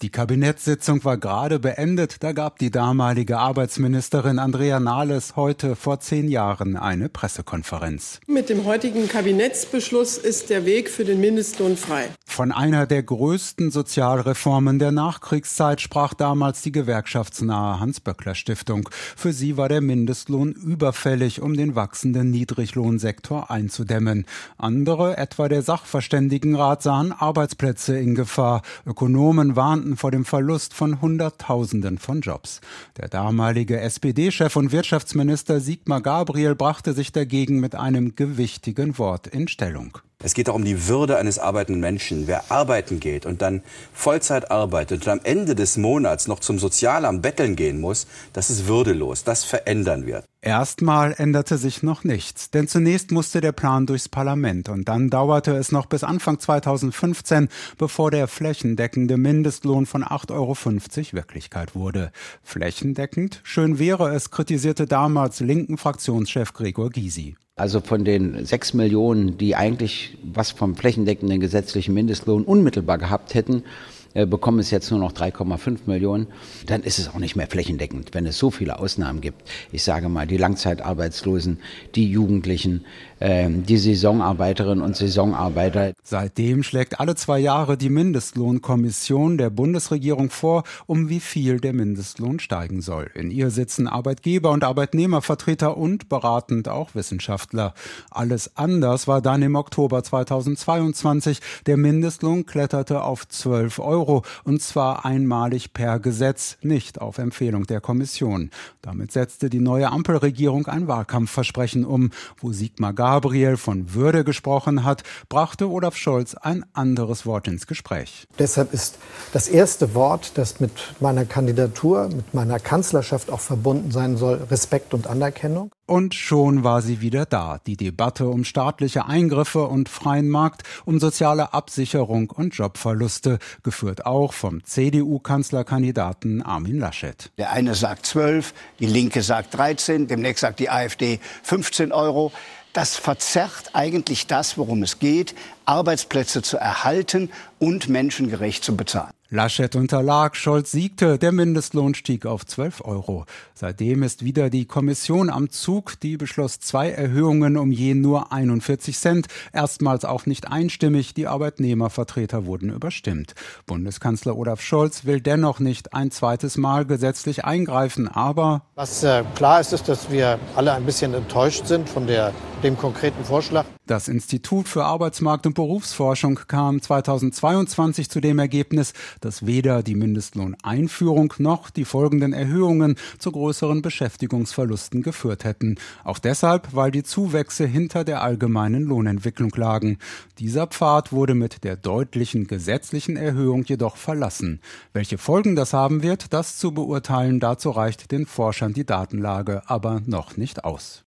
Die Kabinettssitzung war gerade beendet, da gab die damalige Arbeitsministerin Andrea Nahles heute vor 10 Jahren eine Pressekonferenz. Mit dem heutigen Kabinettsbeschluss ist der Weg für den Mindestlohn frei. Von einer der größten Sozialreformen der Nachkriegszeit sprach damals die gewerkschaftsnahe Hans-Böckler-Stiftung. Für sie war der Mindestlohn überfällig, um den wachsenden Niedriglohnsektor einzudämmen. Andere, etwa der Sachverständigenrat, sahen Arbeitsplätze in Gefahr. Ökonomen warnten vor dem Verlust von Hunderttausenden von Jobs. Der damalige SPD-Chef und Wirtschaftsminister Sigmar Gabriel brachte sich dagegen mit einem gewichtigen Wort in Stellung. Es geht auch um die Würde eines arbeitenden Menschen. Wer arbeiten geht und dann Vollzeit arbeitet und am Ende des Monats noch zum Sozialamt betteln gehen muss, das ist würdelos. Das verändern wir. Erstmal änderte sich noch nichts, denn zunächst musste der Plan durchs Parlament und dann dauerte es noch bis Anfang 2015, bevor der flächendeckende Mindestlohn von 8,50 € Wirklichkeit wurde. Flächendeckend? Schön wäre es, kritisierte damals linken Fraktionschef Gregor Gysi. Also von den 6 Millionen, die eigentlich was vom flächendeckenden gesetzlichen Mindestlohn unmittelbar gehabt hätten, bekommen es jetzt nur noch 3,5 Millionen. Dann ist es auch nicht mehr flächendeckend, wenn es so viele Ausnahmen gibt. Ich sage mal, die Langzeitarbeitslosen, die Jugendlichen, die Saisonarbeiterinnen und Saisonarbeiter. Seitdem schlägt alle 2 Jahre die Mindestlohnkommission der Bundesregierung vor, um wie viel der Mindestlohn steigen soll. In ihr sitzen Arbeitgeber- und Arbeitnehmervertreter und beratend auch Wissenschaftler. Alles anders war dann im Oktober 2022. Der Mindestlohn kletterte auf 12 €, und zwar einmalig per Gesetz, nicht auf Empfehlung der Kommission. Damit setzte die neue Ampelregierung ein Wahlkampfversprechen um. Wo Sigmar Gabriel von Würde gesprochen hat, brachte Olaf Scholz ein anderes Wort ins Gespräch. Deshalb ist das erste Wort, das mit meiner Kandidatur, mit meiner Kanzlerschaft auch verbunden sein soll, Respekt und Anerkennung. Und schon war sie wieder da, die Debatte um staatliche Eingriffe und freien Markt, um soziale Absicherung und Jobverluste, geführt auch vom CDU-Kanzlerkandidaten Armin Laschet. Der eine sagt 12, die Linke sagt 13, demnächst sagt die AfD 15 €. Das verzerrt eigentlich das, worum es geht, Arbeitsplätze zu erhalten und menschengerecht zu bezahlen. Laschet unterlag, Scholz siegte, der Mindestlohn stieg auf 12 €. Seitdem ist wieder die Kommission am Zug, die beschloss 2 Erhöhungen um je nur 41 Cent, erstmals auch nicht einstimmig, die Arbeitnehmervertreter wurden überstimmt. Bundeskanzler Olaf Scholz will dennoch nicht ein zweites Mal gesetzlich eingreifen, aber Was klar ist, ist, dass wir alle ein bisschen enttäuscht sind von dem konkreten Vorschlag. Das Institut für Arbeitsmarkt- und Berufsforschung kam 2022 zu dem Ergebnis, dass weder die Mindestlohneinführung noch die folgenden Erhöhungen zu größeren Beschäftigungsverlusten geführt hätten. Auch deshalb, weil die Zuwächse hinter der allgemeinen Lohnentwicklung lagen. Dieser Pfad wurde mit der deutlichen gesetzlichen Erhöhung jedoch verlassen. Welche Folgen das haben wird, das zu beurteilen, dazu reicht den Forschern die Datenlage aber noch nicht aus.